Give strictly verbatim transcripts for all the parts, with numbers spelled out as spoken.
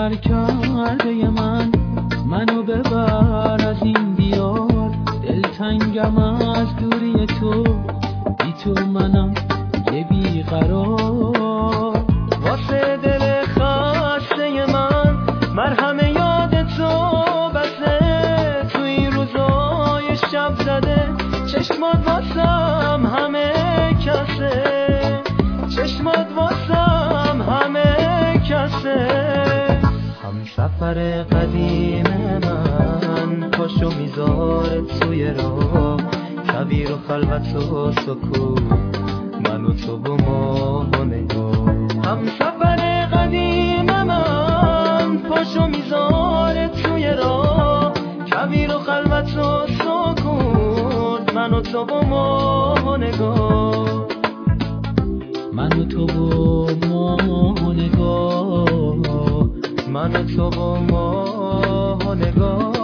سفر کرده من، منو ببر از این دیار. دلتنگم از دوری تو، بی تو منم یه بیقرار. واسه دل خسته من مرهم یاد تو بسه، تو این روزای شب زده چشمات واسم همه کسه، چشمات واسم همه کسه. هم سفر قدیم من پاشو میذاره توی راه، کویر و خلوت و سکوت من و تو و ما و نگاه. هم سفر قدیم من پاشو میذاره توی راه، کویر و خلوت و سکوت من و تو و ما و نگاه. من و تو و ما و نگاه، من و تو و ما و نگاه.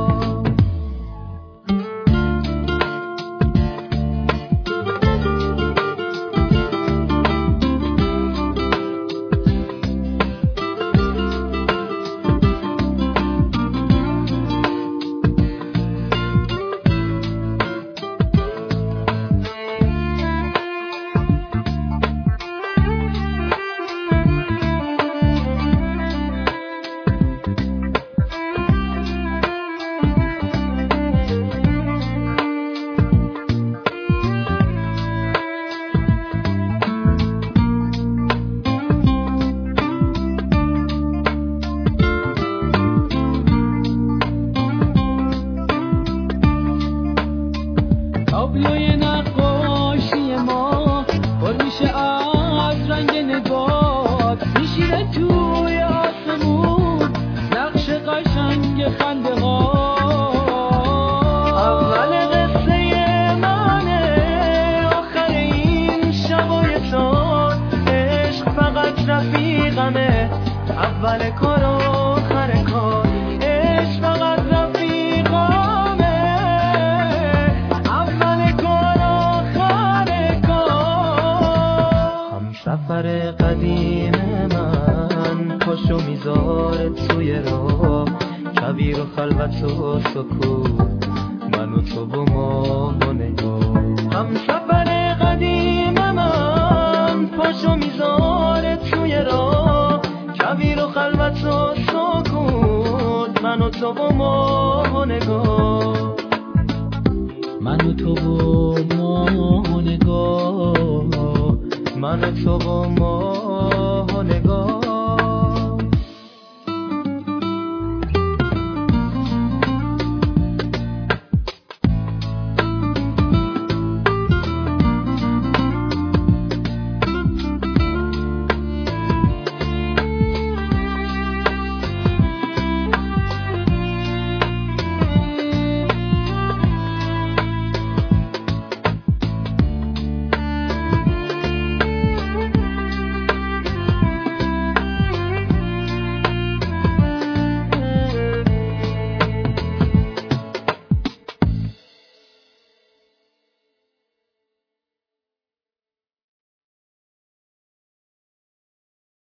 تابلوی نقاشی ما پر میشه از رنگ نگات، میشینه توی آسمون نقش قشنگ خنده ها. اول قصه منه آخر این شبای سال، عشق فقط رفیقمه اول کار و آخر کار. عشق فقط سفر قدیم من پاشو میذاره توی راه، کویر و خلوت و سکوت من و تو و ما و نگاه. هم سفر قدیم من پاشو میذاره توی راه، کویر و خلوت و سکوت من و تو و ما و نگاه.